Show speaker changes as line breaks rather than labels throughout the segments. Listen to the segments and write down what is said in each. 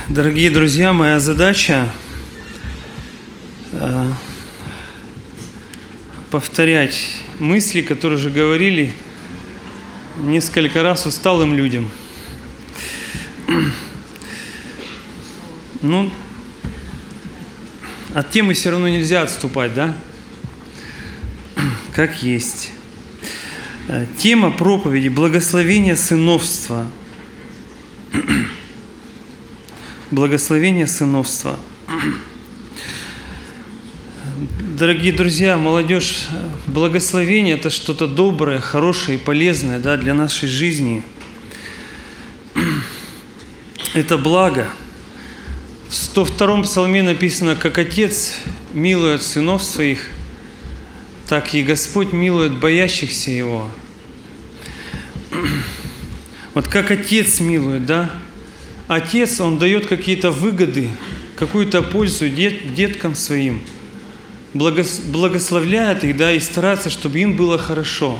Дорогие друзья, моя задача повторять мысли, которые уже говорили несколько раз усталым людям. Ну, от темы все равно нельзя отступать, да? Как есть. Тема проповеди – благословение сыновства. Благословение сыновства. Дорогие друзья, молодежь, благословение – это что-то доброе, хорошее и полезное, да, для нашей жизни. Это благо. В 102-м псалме написано: «Как Отец милует сынов своих, так и Господь милует боящихся Его». Вот как Отец милует, да? Отец, Он дает какие-то выгоды, какую-то пользу деткам своим, благословляет их, да, и старается, чтобы им было хорошо.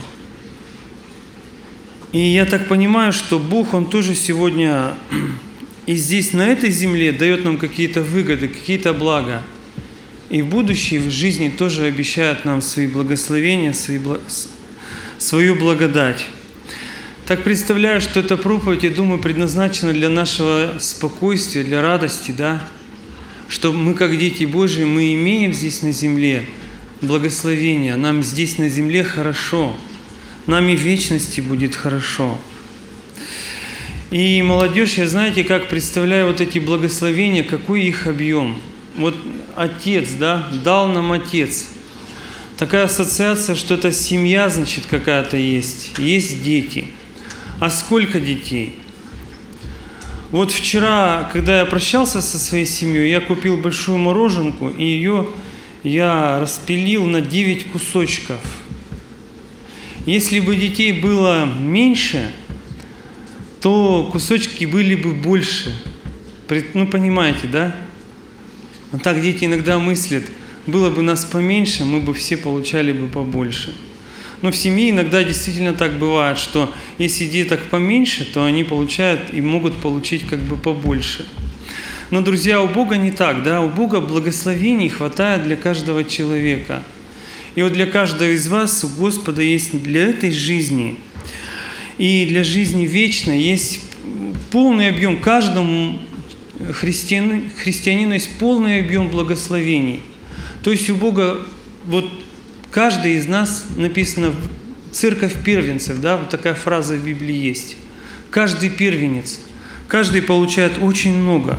И я так понимаю, что Бог, Он тоже сегодня и здесь, на этой земле, дает нам какие-то выгоды, какие-то блага. И в будущей в жизни тоже обещает нам свои благословения, свою благодать. Так представляю, что эта проповедь, я думаю, предназначена для нашего спокойствия, для радости, да? Что мы, как дети Божьи, мы имеем здесь на земле благословение, нам здесь на земле хорошо, нам и в вечности будет хорошо. И молодежь, я знаете, как представляю вот эти благословения, какой их объем. Вот Отец, да, дал нам Отец. Такая ассоциация, что это семья, значит, какая-то есть дети. А сколько детей? Вот вчера, когда я прощался со своей семьей, я купил большую мороженку, и ее я распилил на 9 кусочков. Если бы детей было меньше, то кусочки были бы больше. Ну, понимаете, да? Вот так дети иногда мыслят: было бы нас поменьше, мы бы все получали бы побольше. Но в семье иногда действительно так бывает, что если деток поменьше, то они получают и могут получить как бы побольше. Но, друзья, у Бога не так, да? У Бога благословений хватает для каждого человека. И вот для каждого из вас у Господа есть для этой жизни и для жизни вечной есть полный объем. Каждому христианину есть полный объем благословений. То есть у Бога, вот каждый из нас, написано, церковь первенцев, да, вот такая фраза в Библии есть. Каждый первенец, каждый получает очень много.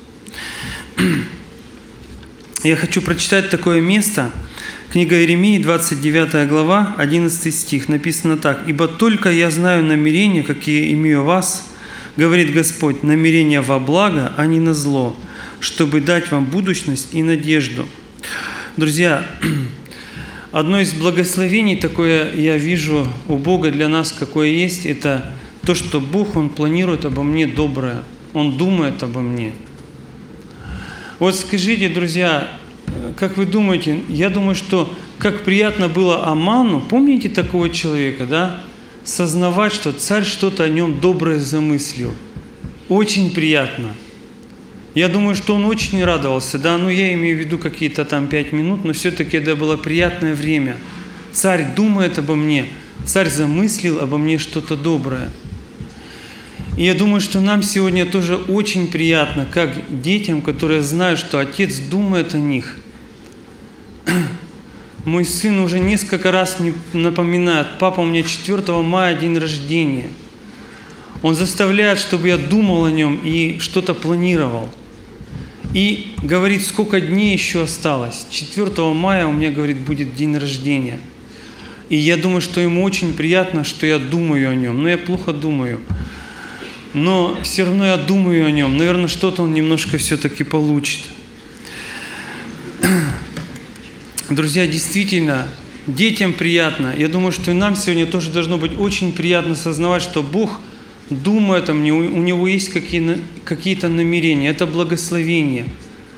Я хочу прочитать такое место. Книга Иеремии, 29 глава, 11 стих. Написано так: «Ибо только я знаю намерения, какие имею о вас, говорит Господь, намерения во благо, а не на зло, чтобы дать вам будущность и надежду». Друзья, одно из благословений такое я вижу у Бога для нас, какое есть, это то, что Бог, Он планирует обо мне доброе, Он думает обо мне. Вот скажите, друзья, как вы думаете, я думаю, что как приятно было Аману, помните такого человека, да? Сознавать, что царь что-то о нем доброе замыслил. Очень приятно. Я думаю, что он очень радовался, да, ну я имею в виду какие-то там 5 минут, но все-таки это было приятное время. Царь думает обо мне, царь замыслил обо мне что-то доброе. И я думаю, что нам сегодня тоже очень приятно, как детям, которые знают, что Отец думает о них. Мой сын уже несколько раз мне напоминает: папа, у меня 4 мая день рождения. Он заставляет, чтобы я думал о нем и что-то планировал. И говорит, сколько дней еще осталось. 4 мая у меня, говорит, будет день рождения. И я думаю, что ему очень приятно, что я думаю о нем. Но я плохо думаю. Но все равно я думаю о нем. Наверное, что-то он немножко все-таки получит. Друзья, действительно, детям приятно. Я думаю, что и нам сегодня тоже должно быть очень приятно сознавать, что Бог думает о мне, у Него есть какие-то намерения. Это благословение.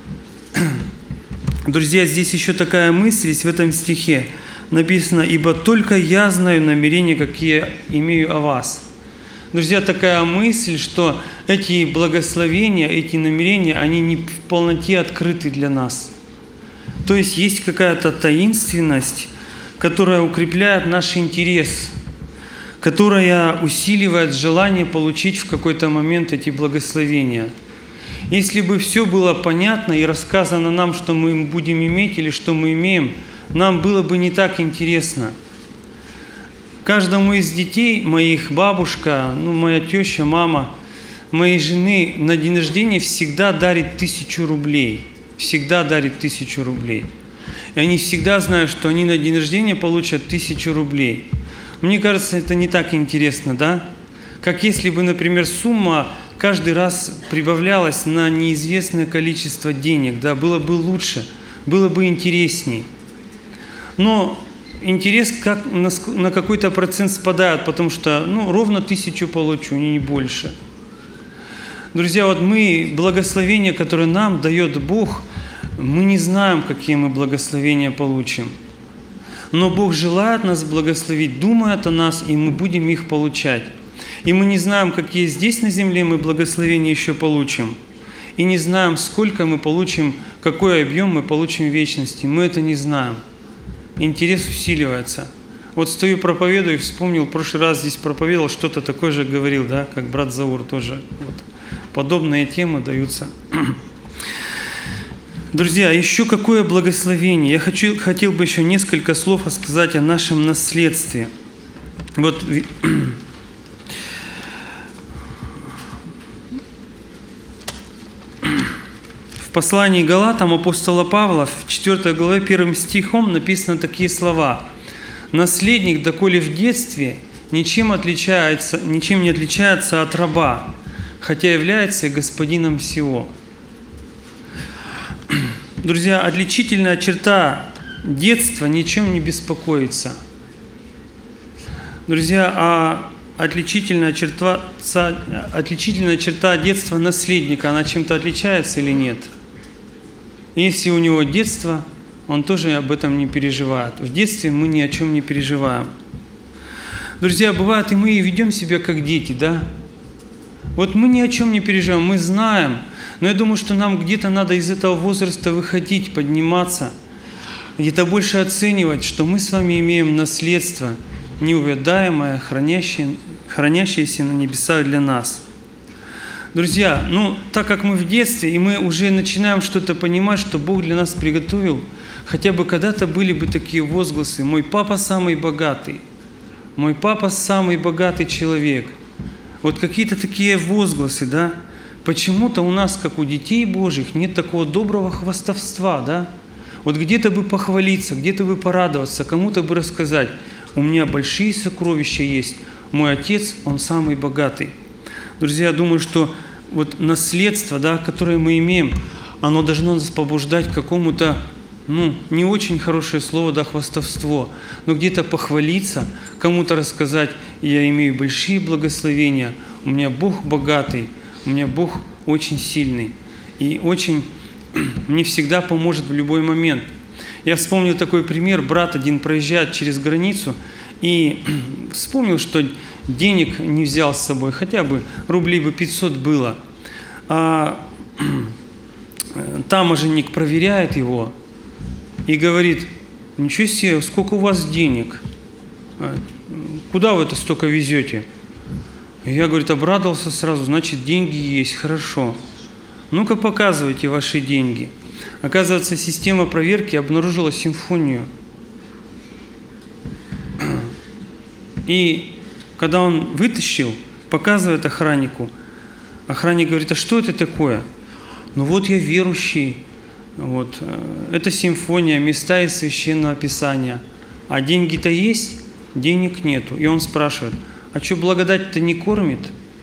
Друзья, здесь еще такая мысль есть в этом стихе. Написано: «Ибо только я знаю намерения, какие имею о вас». Друзья, такая мысль, что эти благословения, эти намерения, они не в полноте открыты для нас. То есть есть какая-то таинственность, которая укрепляет наш интерес, которая усиливает желание получить в какой-то момент эти благословения. Если бы все было понятно и рассказано нам, что мы будем иметь или что мы имеем, нам было бы не так интересно. Каждому из детей моих, бабушка, моя теща, мама, моей жены на день рождения всегда дарит 1000 рублей. Всегда дарит 1000 рублей. И они всегда знают, что они на день рождения получат 1000 рублей. Мне кажется, это не так интересно, да? Как если бы, например, сумма каждый раз прибавлялась на неизвестное количество денег, да? Было бы лучше, было бы интересней. Но интерес на какой-то процент спадает, потому что ровно 1000 получу, не больше. Друзья, вот мы, благословения, которые нам дает Бог, мы не знаем, какие мы благословения получим. Но Бог желает нас благословить, думает о нас, и мы будем их получать. И мы не знаем, какие здесь на земле мы благословения еще получим. И не знаем, сколько мы получим, какой объем мы получим в вечности. Мы это не знаем. Интерес усиливается. Вот стою, проповедую и вспомнил, в прошлый раз здесь проповедовал, что-то такое же говорил, да, как брат Заур тоже. Вот. Подобные темы даются. Друзья, еще какое благословение. Я хотел бы еще несколько слов сказать о нашем наследстве. Вот в послании Галатам апостола Павла, в 4 главе 1 стихом написаны такие слова. «Наследник, доколе в детстве, ничем не отличается от раба, хотя является господином всего». Друзья, отличительная черта детства – ничем не беспокоиться. Друзья, а отличительная черта детства наследника, она чем-то отличается или нет? Если у него детство, он тоже об этом не переживает. В детстве мы ни о чем не переживаем. Друзья, бывает, и мы ведем себя как дети, да? Вот мы ни о чем не переживаем, мы знаем, но я думаю, что нам где-то надо из этого возраста выходить, подниматься, где-то больше оценивать, что мы с вами имеем наследство, неувядаемое, хранящееся на небесах для нас. Друзья, так как мы в детстве, и мы уже начинаем что-то понимать, что Бог для нас приготовил, хотя бы когда-то были бы такие возгласы: «Мой папа самый богатый», «Мой папа самый богатый человек». Вот какие-то такие возгласы, да? Почему-то у нас, как у детей Божьих, нет такого доброго хвастовства, да? Вот где-то бы похвалиться, где-то бы порадоваться, кому-то бы рассказать: у меня большие сокровища есть, мой отец, он самый богатый. Друзья, я думаю, что вот наследство, да, которое мы имеем, оно должно нас побуждать к какому-то, не очень хорошее слово, да, хвастовство, но где-то похвалиться, кому-то рассказать: я имею большие благословения, у меня Бог богатый, у меня Бог очень сильный и очень мне всегда поможет в любой момент. Я вспомнил такой пример. Брат один проезжает через границу и вспомнил, что денег не взял с собой, хотя бы рублей бы 500 было. А таможенник проверяет его и говорит: ничего себе, сколько у вас денег? Куда вы это столько везете? Я, говорит, обрадовался сразу: значит, деньги есть, хорошо. Ну-ка, показывайте ваши деньги. Оказывается, система проверки обнаружила симфонию. И когда он вытащил, показывает охраннику, охранник говорит: а что это такое? Вот я верующий, вот, это симфония, места из Священного Писания. А деньги-то есть? Денег нету. И он спрашивает: а что, благодать-то не кормит?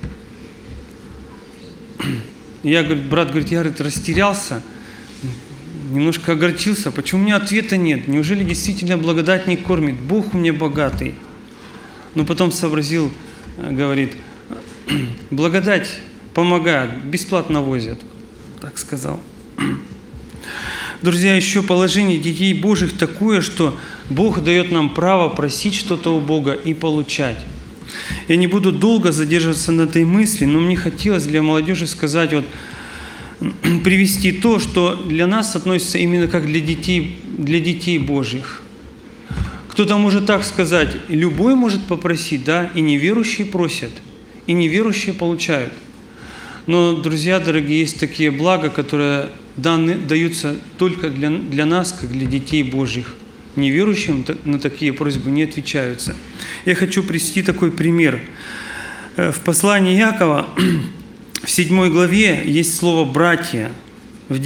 Я, говорит, брат, говорит, я, говорит, растерялся, немножко огорчился. Почему у меня ответа нет? Неужели действительно благодать не кормит? Бог у меня богатый. Но потом сообразил, говорит: благодать помогает, бесплатно возят. Так сказал. Друзья, еще положение детей Божьих такое, что Бог дает нам право просить что-то у Бога и получать. Я не буду долго задерживаться на этой мысли, но мне хотелось для молодежи сказать, вот, привести то, что для нас относится именно как для детей Божьих. Кто-то может так сказать, любой может попросить, да, и неверующие просят, и неверующие получают. Но, друзья дорогие, есть такие блага, которые даются только для нас, как для детей Божьих. Неверующим на такие просьбы не отвечаются. Я хочу привести такой пример. В послании Иакова, в 7 главе, есть слово «братья». В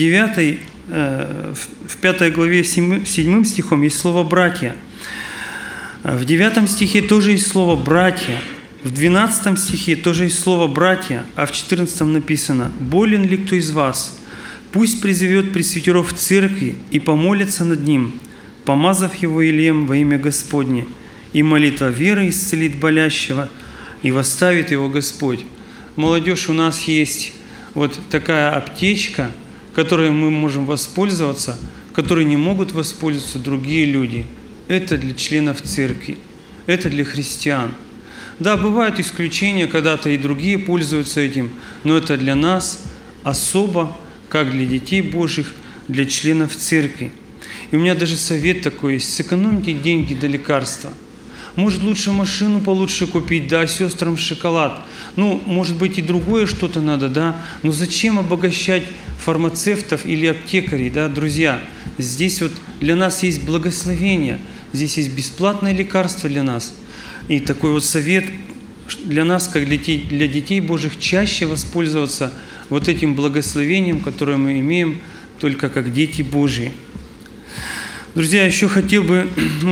5 главе, 7 стихом есть слово «братья». В 9 стихе тоже есть слово «братья». В 12 стихе тоже есть слово «братья», а в 14 написано: «Болен ли кто из вас? Пусть призовет пресвитеров в церкви и помолится над ним, помазав его елеем во имя Господне, и молитва веры исцелит болящего, и восставит его Господь». Молодежь, у нас есть вот такая аптечка, которой мы можем воспользоваться, которой не могут воспользоваться другие люди. Это для членов церкви, это для христиан. Да, бывают исключения, когда-то и другие пользуются этим, но это для нас особо, как для детей Божьих, для членов церкви. И у меня даже совет такой есть: сэкономьте деньги до лекарства. Может, лучше машину получше купить, да, сестрам шоколад. Ну, может быть, и другое что-то надо, да. Но зачем обогащать фармацевтов или аптекарей, да, друзья? Здесь вот для нас есть благословение, здесь есть бесплатное лекарство для нас. И такой вот совет для нас, как для детей Божьих, чаще воспользоваться вот этим благословением, которое мы имеем только как дети Божьи. Друзья, еще хотел бы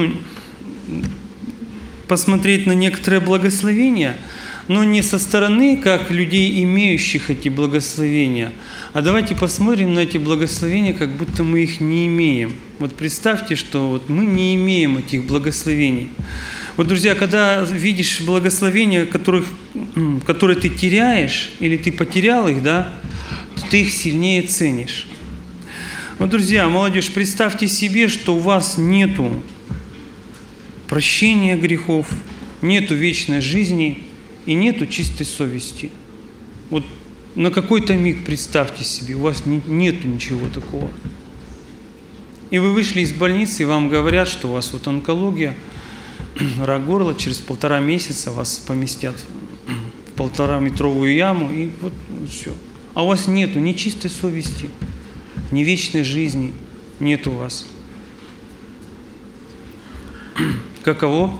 посмотреть на некоторые благословения, но не со стороны, как людей, имеющих эти благословения, а давайте посмотрим на эти благословения, как будто мы их не имеем. Вот представьте, что вот мы не имеем этих благословений. Вот, друзья, когда видишь благословения, которые ты теряешь, или ты потерял их, да, то ты их сильнее ценишь. Вот, друзья, молодежь, представьте себе, что у вас нету прощения грехов, нету вечной жизни и нету чистой совести. Вот на какой-то миг представьте себе, у вас нету ничего такого. И вы вышли из больницы, и вам говорят, что у вас вот онкология, рак горла, через 1,5 месяца вас поместят в 1,5-метровую яму, и вот все. А у вас нету ни чистой совести, ни вечной жизни, нет у вас. Каково?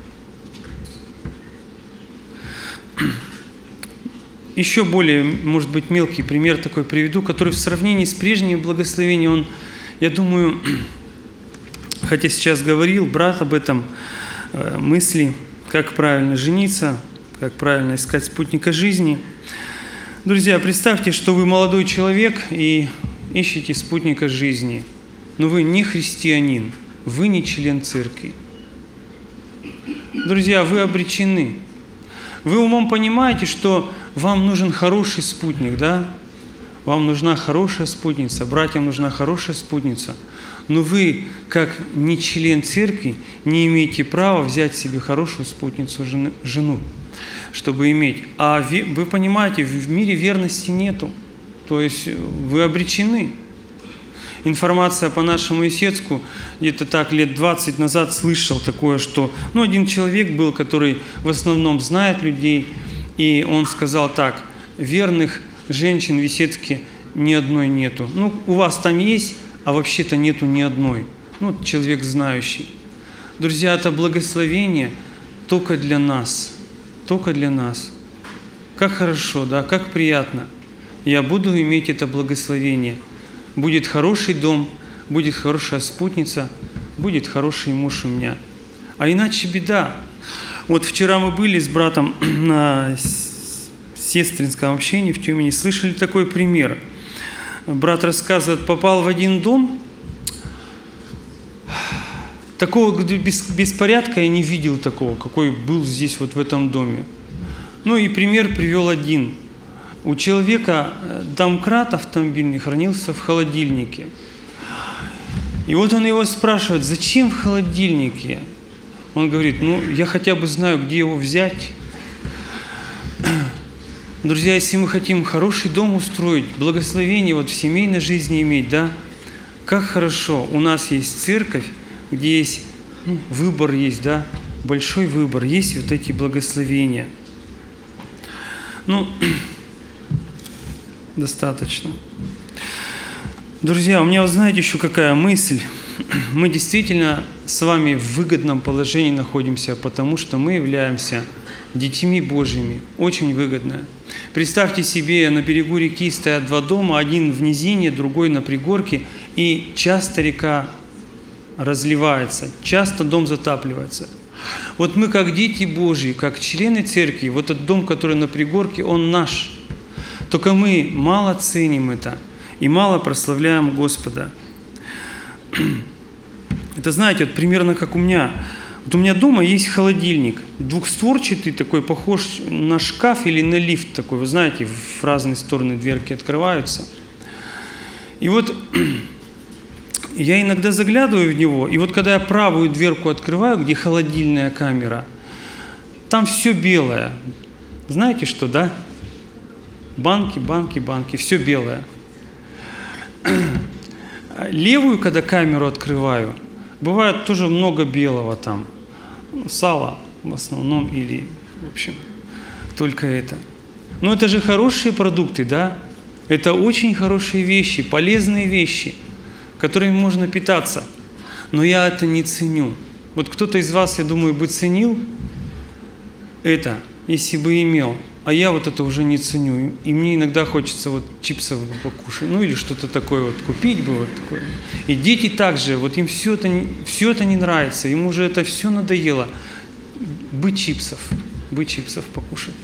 Еще более, может быть, мелкий пример такой приведу, который в сравнении с прежними благословениями, он, я думаю, хотя сейчас говорил брат об этом, мысли, как правильно жениться, как правильно искать спутника жизни. Друзья, представьте, что вы молодой человек и ищете спутника жизни, но вы не христианин, вы не член церкви. Друзья, вы обречены. Вы умом понимаете, что вам нужен хороший спутник, да? Вам нужна хорошая спутница, братьям нужна хорошая спутница. Но вы, как не член церкви, не имеете права взять себе хорошую спутницу, жену, чтобы иметь. А вы понимаете, в мире верности нету. То есть вы обречены. Информация по нашему Исетску, где-то так лет 20 назад слышал такое, что один человек был, который в основном знает людей, и он сказал так: верных женщин в Исетске ни одной нету. У вас там есть, а вообще-то нету ни одной. Человек знающий. Друзья, это благословение только для нас. Только для нас. Как хорошо, да, как приятно. Я буду иметь это благословение. Будет хороший дом, будет хорошая спутница, будет хороший муж у меня. А иначе беда. Вот вчера мы были с братом на сестринском общении в Тюмени, слышали такой пример. Брат рассказывает, попал в один дом, такого беспорядка я не видел такого, какой был здесь вот в этом доме. И пример привел один. У человека домкрат автомобильный хранился в холодильнике. И вот он его спрашивает: зачем в холодильнике? Он говорит: я хотя бы знаю, где его взять. Друзья, если мы хотим хороший дом устроить, благословение вот в семейной жизни иметь, да, как хорошо, у нас есть церковь, где есть выбор есть, да, большой выбор, есть вот эти благословения. Достаточно. Друзья, у меня, вы знаете, еще какая мысль. Мы действительно с вами в выгодном положении находимся, потому что мы являемся детьми Божьими. Очень выгодно. Представьте себе, на берегу реки стоят два дома, один в низине, другой на пригорке, и часто река разливается, часто дом затапливается. Вот мы, как дети Божьи, как члены церкви, вот этот дом, который на пригорке, он наш. Только мы мало ценим это и мало прославляем Господа. Это, знаете, вот примерно как у меня. Вот у меня дома есть холодильник, двухстворчатый такой, похож на шкаф или на лифт такой. Вы знаете, в разные стороны дверки открываются. И вот я иногда заглядываю в него, и вот когда я правую дверку открываю, где холодильная камера, там все белое. Знаете что, да? Банки, банки, банки, все белое. Левую, когда камеру открываю, бывает тоже много белого там. Сало в основном или, в общем, только это. Но это же хорошие продукты, да? Это очень хорошие вещи, полезные вещи, которыми можно питаться. Но я это не ценю. Вот кто-то из вас, я думаю, бы ценил это, если бы имел. А я вот это уже не ценю. И мне иногда хочется вот чипсов покушать, ну или что-то такое вот купить бы вот такое. И дети также, вот им все это не нравится, им уже это все надоело. Бы чипсов покушать.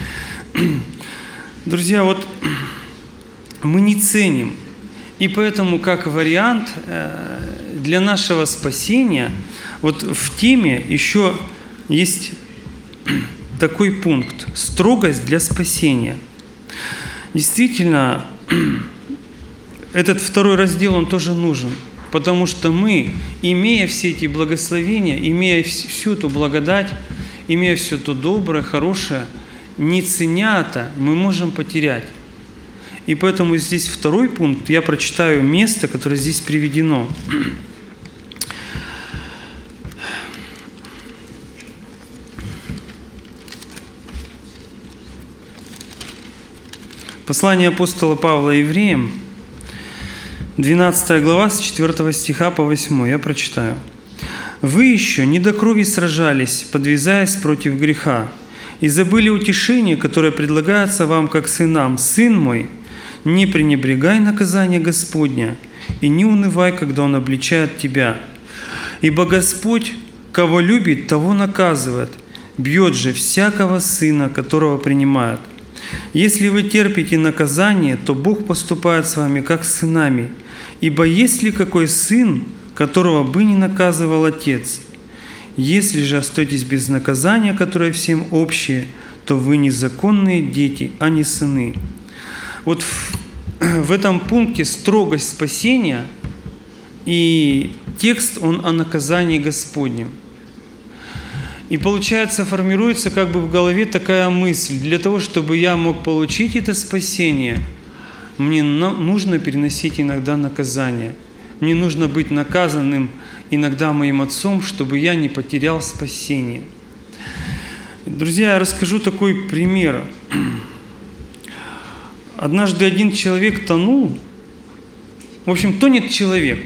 Друзья, вот мы не ценим. И поэтому, как вариант для нашего спасения, вот в теме еще есть такой пункт – строгость для спасения. Действительно, этот второй раздел, он тоже нужен, потому что мы, имея все эти благословения, имея всю эту благодать, имея все то доброе, хорошее, не ценя это, мы можем потерять. И поэтому здесь второй пункт, я прочитаю место, которое здесь приведено. Послание апостола Павла Евреям, 12 глава, с 4 стиха по 8, я прочитаю. «Вы еще не до крови сражались, подвязаясь против греха, и забыли утешение, которое предлагается вам как сынам. Сын мой, не пренебрегай наказание Господня, и не унывай, когда Он обличает тебя. Ибо Господь, кого любит, того наказывает, бьет же всякого сына, которого принимает. Если вы терпите наказание, то Бог поступает с вами, как с сынами. Ибо есть ли какой сын, которого бы не наказывал Отец? Если же остаетесь без наказания, которое всем общее, то вы незаконные дети, а не сыны». Вот в этом пункте строгость спасения, и текст, он о наказании Господнем. И получается, формируется как бы в голове такая мысль: для того, чтобы я мог получить это спасение, мне нужно переносить иногда наказание. Мне нужно быть наказанным иногда моим отцом, чтобы я не потерял спасение. Друзья, я расскажу такой пример. Однажды один человек тонул. В общем, тонет человек.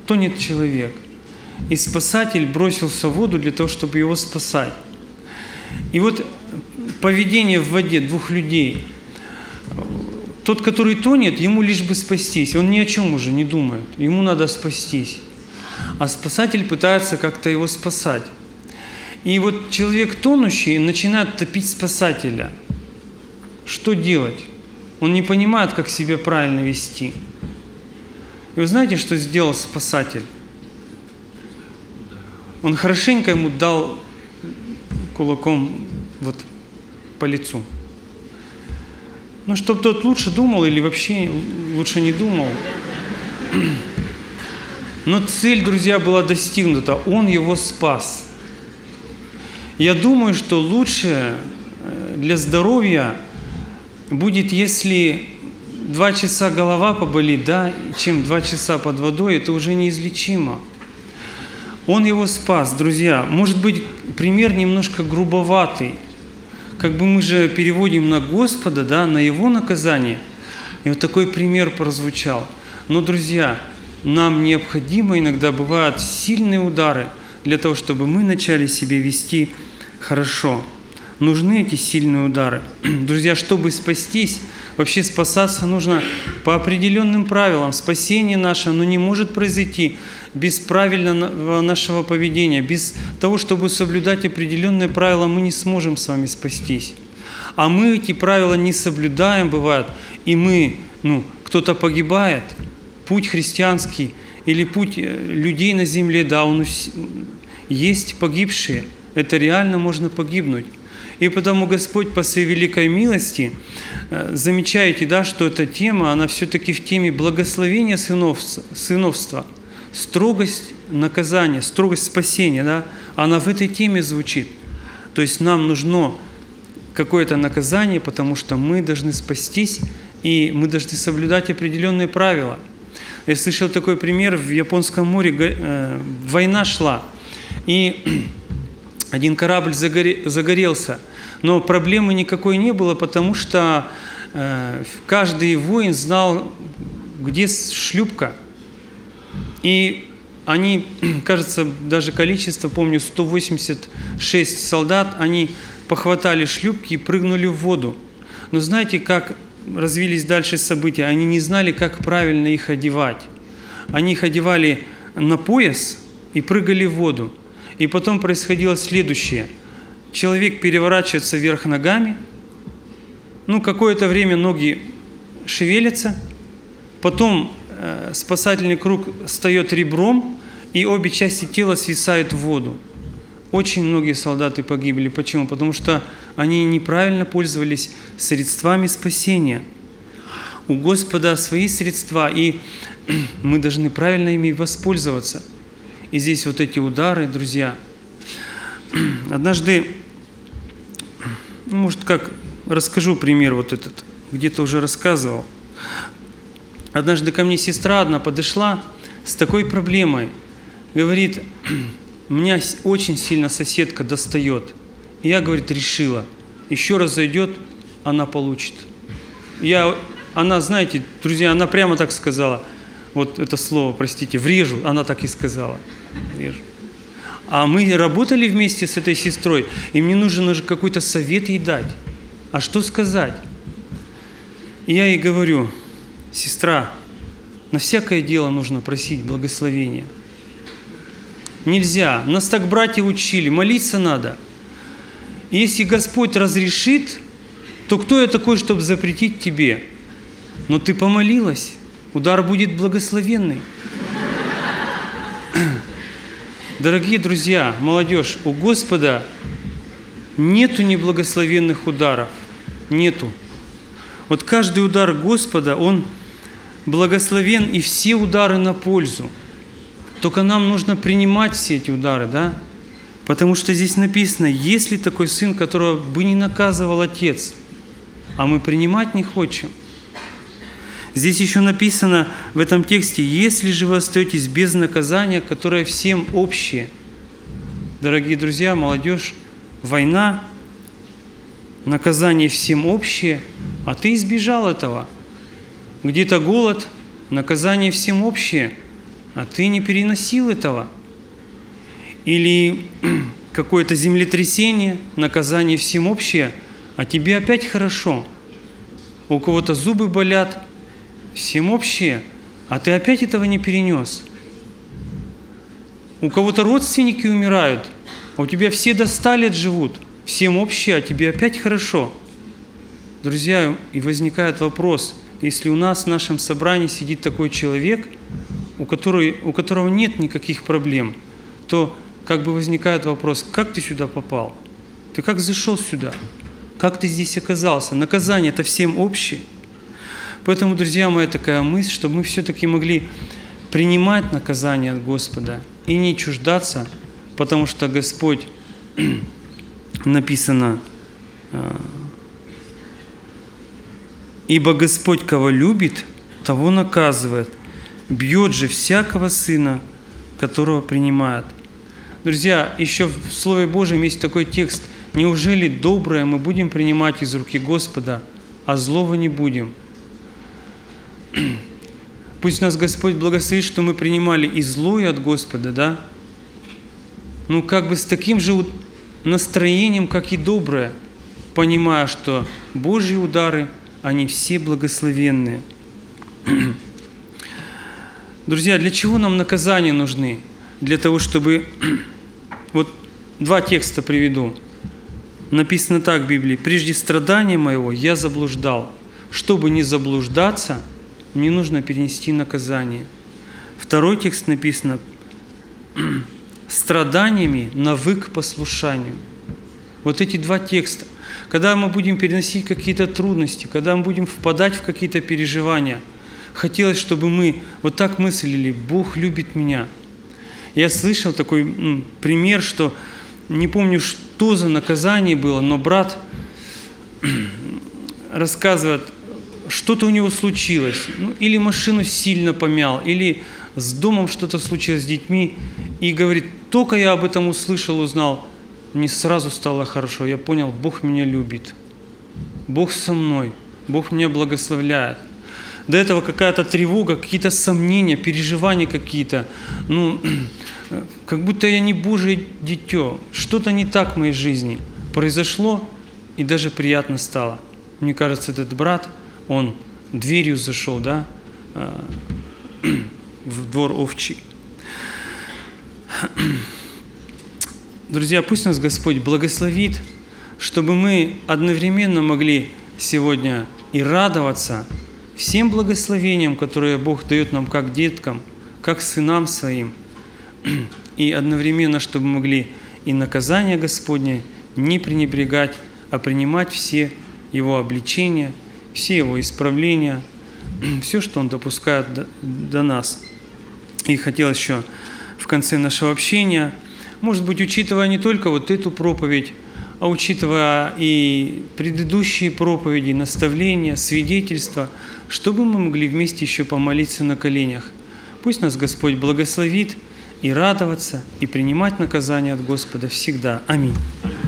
И спасатель бросился в воду для того, чтобы его спасать. И вот поведение в воде двух людей. Тот, который тонет, ему лишь бы спастись. Он ни о чем уже не думает. Ему надо спастись. А спасатель пытается как-то его спасать. И вот человек тонущий начинает топить спасателя. Что делать? Он не понимает, как себя правильно вести. И вы знаете, что сделал спасатель? Он хорошенько ему дал кулаком вот по лицу. Ну, чтобы тот лучше думал или вообще лучше не думал. Но цель, друзья, была достигнута. Он его спас. Я думаю, что лучше для здоровья будет, если 2 часа голова поболит, да, чем 2 часа под водой, это уже неизлечимо. Он его спас, друзья. Может быть, пример немножко грубоватый. Как бы мы же переводим на Господа, да, на Его наказание. И вот такой пример прозвучал. Но, друзья, нам необходимо иногда бывают сильные удары для того, чтобы мы начали себя вести хорошо. Нужны эти сильные удары. Друзья, чтобы спастись, вообще спасаться нужно по определенным правилам. Спасение наше, оно не может произойти без правильного нашего поведения, без того, чтобы соблюдать определенные правила, мы не сможем с вами спастись. А мы эти правила не соблюдаем, бывает, и мы, кто-то погибает. Путь христианский или путь людей на земле, да, он есть погибшие. Это реально можно погибнуть. И потому Господь по своей великой милости, замечаете, да, что эта тема, она все-таки в теме благословения сыновства, строгость наказания, строгость спасения, да, она в этой теме звучит. То есть нам нужно какое-то наказание, потому что мы должны спастись, и мы должны соблюдать определенные правила. Я слышал такой пример, в Японском море война шла, и один корабль загорелся, но проблемы никакой не было, потому что каждый воин знал, где шлюпка. И они, кажется, даже количество, помню, 186 солдат, они похватали шлюпки и прыгнули в воду. Но знаете, как развились дальше события? Они не знали, как правильно их одевать. Они их одевали на пояс и прыгали в воду. И потом происходило следующее. Человек переворачивается вверх ногами, какое-то время ноги шевелятся, потом спасательный круг встает ребром, и обе части тела свисают в воду. Очень многие солдаты погибли. Почему? Потому что они неправильно пользовались средствами спасения. У Господа свои средства, и мы должны правильно ими воспользоваться. И здесь вот эти удары, друзья. Однажды, расскажу пример вот этот, где-то уже рассказывал. Однажды ко мне сестра одна подошла с такой проблемой. Говорит, меня очень сильно соседка достает. И я, говорит, решила, еще раз зайдет, она получит. Она, знаете, друзья, она прямо так сказала, вот это слово, простите, врежу, она так и сказала. Врежу. А мы работали вместе с этой сестрой, и мне нужен уже какой-то совет ей дать. А что сказать? И я ей говорю, сестра, на всякое дело нужно просить благословения. Нельзя. Нас так братья учили, молиться надо. И если Господь разрешит, то кто я такой, чтобы запретить тебе? Но ты помолилась, удар будет благословенный. Дорогие друзья, молодежь, у Господа нету неблагословенных ударов. Нету. Вот каждый удар Господа, он благословен, и все удары на пользу. Только нам нужно принимать все эти удары, да? Потому что здесь написано, есть ли такой сын, которого бы не наказывал отец, а мы принимать не хотим. Здесь еще написано в этом тексте, если же вы остаетесь без наказания, которое всем общее. Дорогие друзья, молодежь, война, наказание всем общее, а ты избежал этого. Где-то голод, наказание всем общее, а ты не переносил этого. Или какое-то землетрясение, наказание всем общее, а тебе опять хорошо. У кого-то зубы болят, всем общее, а ты опять этого не перенес. У кого-то родственники умирают, а у тебя все до 100 лет живут, всем общее, а тебе опять хорошо. Друзья, и возникает вопрос, если у нас в нашем собрании сидит такой человек, у которого нет никаких проблем, то как бы возникает вопрос, как ты сюда попал? Ты как зашел сюда? Как ты здесь оказался? Наказание это всем общее. Поэтому, друзья мои, такая мысль, чтобы мы все-таки могли принимать наказание от Господа и не чуждаться, потому что Господь, написано, Ибо Господь, кого любит, того наказывает, бьет же всякого сына, которого принимает». Друзья, еще в Слове Божьем есть такой текст: «Неужели доброе мы будем принимать из руки Господа, а злого не будем?» Пусть нас Господь благословит, что мы принимали и злое от Господа, да? Ну, как бы с таким же настроением, как и доброе, понимая, что Божьи удары, они все благословенные. Друзья, для чего нам наказания нужны? Для того, чтобы... Вот два текста приведу. Написано так в Библии: «Прежде страдания моего я заблуждал». Чтобы не заблуждаться, мне нужно перенести наказание. Второй текст написано: «Страданиями навык к послушанию». Вот эти два текста. Когда мы будем переносить какие-то трудности, когда мы будем впадать в какие-то переживания, хотелось, чтобы мы вот так мыслили: Бог любит меня. Я слышал такой пример, что не помню, что за наказание было, но брат рассказывает, что-то у него случилось. Или машину сильно помял, или с домом что-то случилось с детьми. И говорит: только я об этом услышал, узнал, мне сразу стало хорошо. Я понял, Бог меня любит. Бог со мной. Бог меня благословляет. До этого какая-то тревога, какие-то сомнения, переживания какие-то. Как будто я не Божие дитё. Что-то не так в моей жизни произошло, и даже приятно стало. Мне кажется, этот брат, он дверью зашел, да, в двор овчий. Друзья, пусть нас Господь благословит, чтобы мы одновременно могли сегодня и радоваться всем благословениям, которые Бог дает нам как деткам, как сынам своим, и одновременно, чтобы мы могли и наказание Господне не пренебрегать, а принимать все Его обличения, все Его исправления, все, что Он допускает до нас. И хотел еще в конце нашего общения, может быть, учитывая не только вот эту проповедь, а учитывая и предыдущие проповеди, наставления, свидетельства, чтобы мы могли вместе еще помолиться на коленях. Пусть нас Господь благословит и радоваться, и принимать наказание от Господа всегда. Аминь.